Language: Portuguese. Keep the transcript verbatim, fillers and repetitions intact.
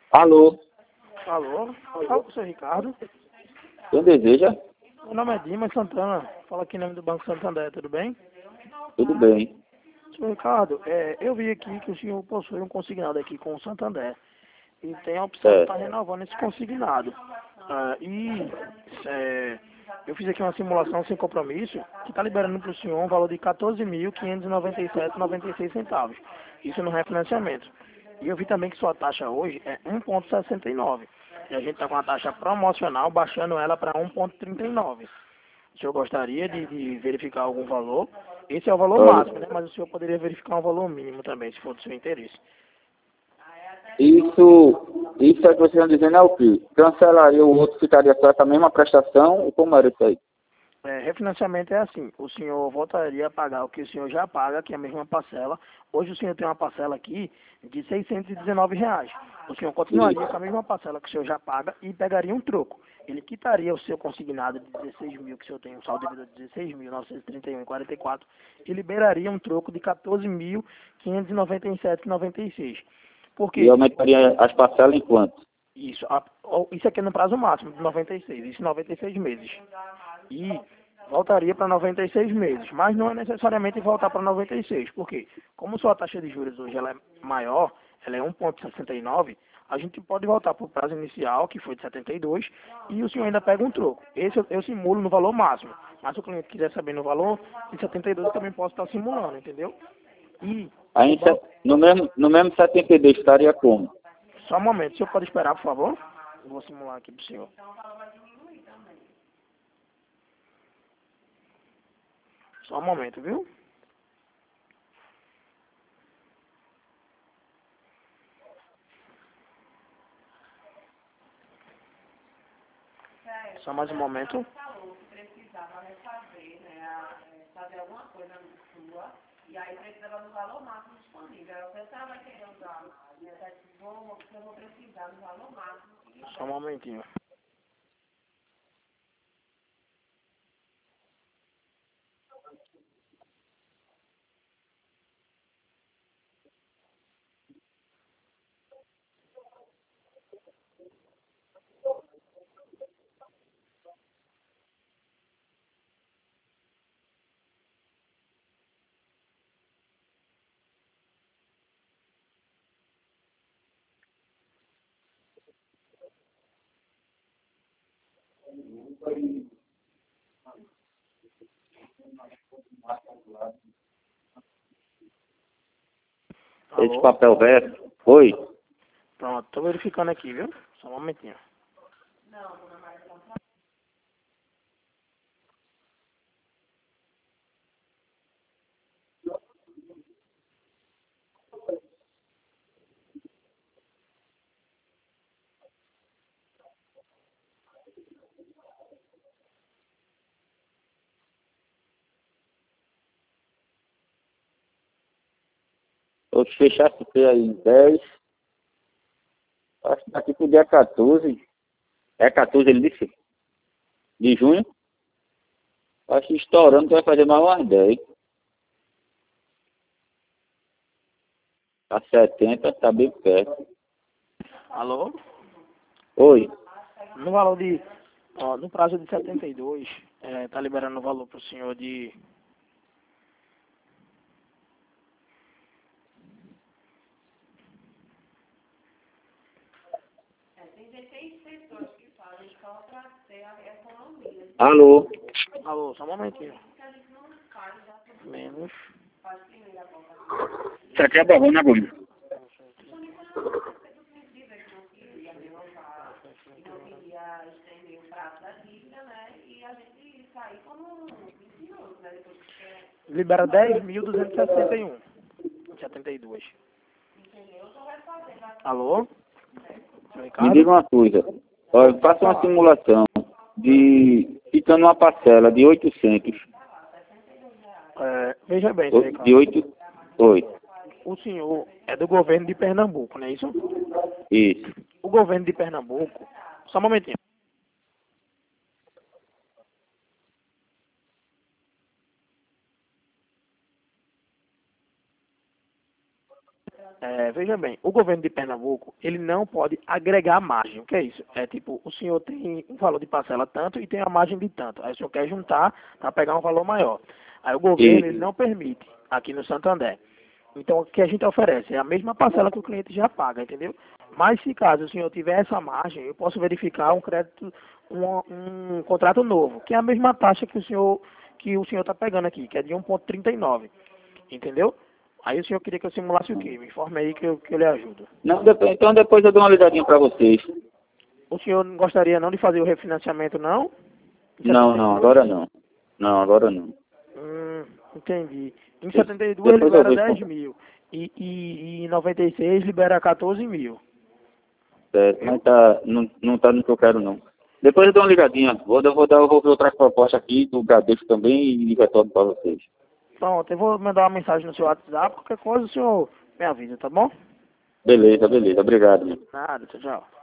Alô, Alô? Fala com o seu Ricardo. quem deseja? Meu nome é Dimas Santana. Fala aqui em nome do Banco Santander, tudo bem? Tudo bem. Senhor Ricardo, é, eu vi aqui que o senhor possui um consignado aqui com o Santander. E tem a opção de estar Certo. renovando esse consignado. Ah, e é, eu fiz aqui uma simulação sem compromisso que está liberando para o senhor um valor de quatorze mil quinhentos e noventa e sete reais e noventa e seis centavos. Isso no refinanciamento. E eu vi também que sua taxa hoje é um vírgula sessenta e nove. E a gente está com a taxa promocional baixando ela para um vírgula trinta e nove. O senhor gostaria de, de verificar algum valor? Esse é o valor Olha, máximo, né? Mas o senhor poderia verificar um valor mínimo também, se for do seu interesse. isso, isso é que vocês estão dizendo é o quê? Cancelaria o outro, ficaria só essa mesma prestação? Ou como era isso aí? É, refinanciamento é assim, o senhor voltaria a pagar o que o senhor já paga, que é a mesma parcela. Hoje o senhor tem uma parcela aqui de seiscentos e dezenove reais. O senhor continuaria com a Isso. mesma parcela que o senhor já paga e pegaria um troco. Ele quitaria o seu consignado de dezesseis mil, que o senhor tem um saldo devido de dezesseis mil novecentos e trinta e um reais e quarenta e quatro centavos, e liberaria um troco de quatorze mil quinhentos e noventa e sete reais e noventa e seis centavos. Por E quê? aumentaria as parcelas em quanto? Isso, a- ó, isso aqui é no prazo máximo de noventa e seis, isso noventa e seis meses. E voltaria para noventa e seis meses, mas não é necessariamente voltar para noventa e seis, porque como sua taxa de juros hoje ela é maior, ela é um vírgula sessenta e nove, a gente pode voltar para o prazo inicial, que foi de setenta e dois, e o senhor ainda pega um troco. Esse eu, eu simulo no valor máximo, mas se o cliente quiser saber no valor de setenta e dois, eu também posso estar simulando, entendeu? E Aí o em se- banco... no mesmo, no mesmo setenta e dois estaria como? Só um momento, o senhor pode esperar, por favor? Eu vou simular aqui para o senhor. Só um momento, viu? Só mais um momento. Só um momentinho. Esse Alô? papel velho? Oi? Pronto, tô verificando aqui, viu? Só um momentinho. Eu fechasse o aí em dez, acho que daqui pro dia quatorze, é quatorze ele disse, de junho, acho que estourando que vai fazer mais umas dez. A setenta tá bem perto. Alô? Oi? No valor de... Ó, no prazo de setenta e dois, é, tá liberando o valor pro senhor de... Alô? Alô, só um momentinho. Menos... Você quer barulho, né, Bruno? Libera dez mil duzentos e sessenta e um. setenta e dois. Alô? Senhor Me Ricardo? diga uma coisa. Olha, Pode faça uma falar. simulação de ficando uma parcela de oitocentos. É, veja bem, senhor o- De Ricardo. oito. Oi. O senhor é do governo de Pernambuco, não é isso? Isso. O governo de Pernambuco... Só um momentinho. É, veja bem, o governo de Pernambuco, ele não pode agregar margem. O que é isso? É tipo, o senhor tem um valor de parcela tanto e tem a margem de tanto. Aí o senhor quer juntar para pegar um valor maior. Aí o governo, ele E, não permite, aqui no Santander. Então, o que a gente oferece é a mesma parcela que o cliente já paga, entendeu? Mas se caso o senhor tiver essa margem, eu posso verificar um crédito, um, um contrato novo, que é a mesma taxa que o senhor que o senhor está pegando aqui, que é de um vírgula trinta e nove, entendeu? Aí o senhor queria que eu simulasse o quê? Me informe aí que eu, que eu lhe ajudo. não, depois, então depois eu dou uma ligadinha para vocês. O senhor não gostaria não de fazer o refinanciamento, não? Em Não, setenta e não, duas? agora não. Não, agora não. Hum, entendi. Em De- setenta e duas Depois eu libera vejo dez com mil. E, e, e em noventa e seis libera quatorze mil. certo, Viu? mas tá, não, não tá no que eu quero não. Depois eu dou uma ligadinha. Vou, dar- vou, dar, vou ver outra proposta aqui do Bradesco também e retorno para vocês. Pronto, eu vou mandar uma mensagem no seu WhatsApp. Qualquer coisa o senhor me avisa, tá bom? Beleza, beleza. Obrigado. Nada, tchau, tchau.